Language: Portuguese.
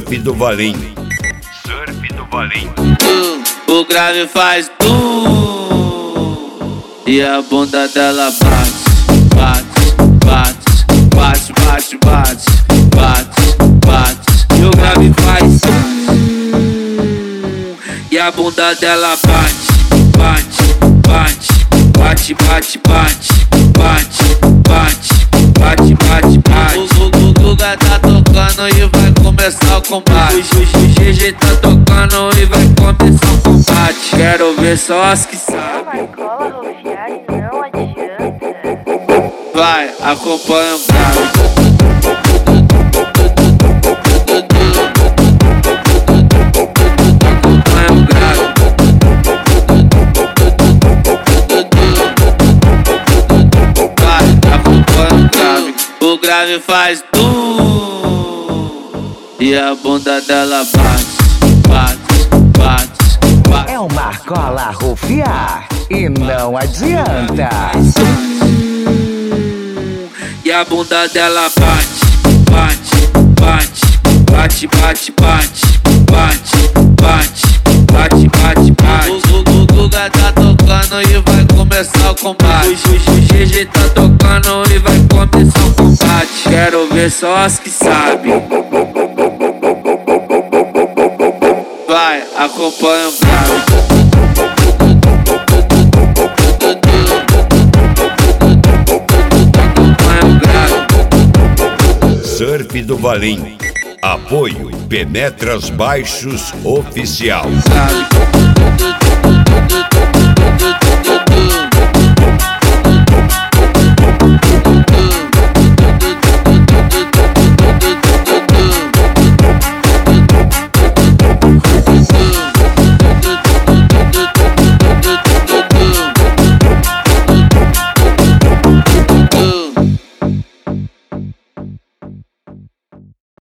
Surf do Valim. Surf do Valim. O grave faz e a bunda dela bate, bate, bate, bate, bate, bate, bate. E o grave faz e a bunda dela bate, bate, bate, bate, bate, bate, bate, bate, bate, bate. O Guga tá tocando e vai começar o combate. O GG tá tocando e vai começar o combate. Quero ver só as que sabem. Vai, acompanha o cara. O grave faz e a bunda dela bate, bate, bate, bate. É uma argola rufiar e não adianta. E a bunda dela bate, bate, bate, bate, bate, bate, bate, bate, bate, bate. O Guga tá tocando e vai começar o combate. O GG tá tocando e vai começar o combate. Quero ver só as que sabem. Vai, acompanha o cara. Surf do Valim. Apoio Penetras Baixos Oficial.